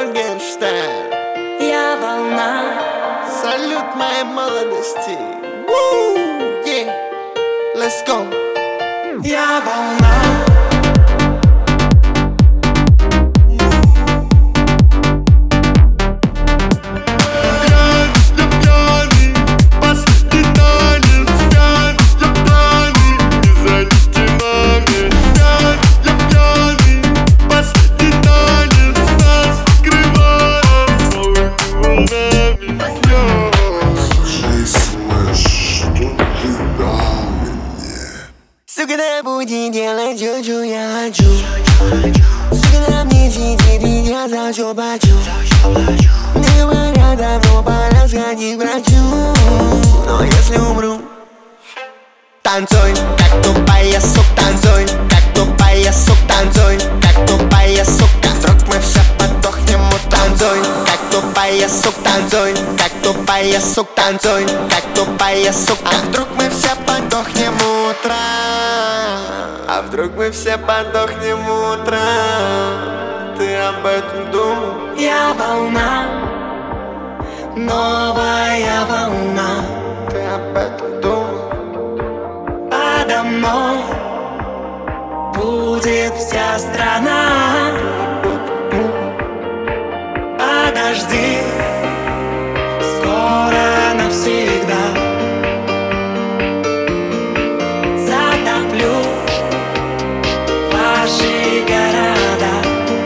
Моргенштерн. Я волна. Салют моей молодости. Woo, yeah. Let's go. Я волна. Сука, да буди делать чё я хочу. Сука, да мне сидит и я за всё плачу. Мне говорят, давно пора сходить к врачу. Но если умру, танцуй, как тупая сука, танцуй, как тупая сука, танцуй, как тупая сука. Вдруг мы все подохнем, танцуй, как тупая сука, танцуй, как тупая сука, танцуй, как тупая сука. А вдруг мы все подохнем утром? А вдруг мы все подохнем утром? Ты об этом думал? Я волна, новая волна. Ты об этом думал? Подо мной будет вся страна. Подожди, скоро навсегда затоплю ваши города.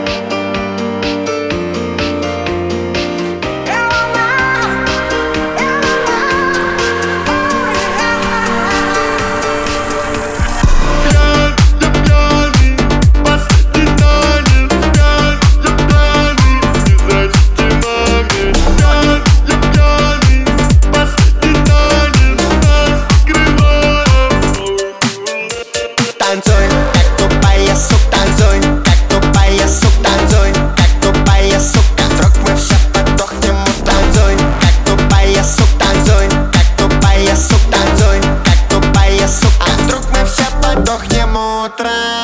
Танцуй, как тупая сука, танцуй, как тупая сука, танцуй, как тупая сука. Вдруг мы все подохнем, танцуй, как тупая сука, танцуй, как тупая сука, танцуй, как тупая сука. А вдруг мы все подохнем утром?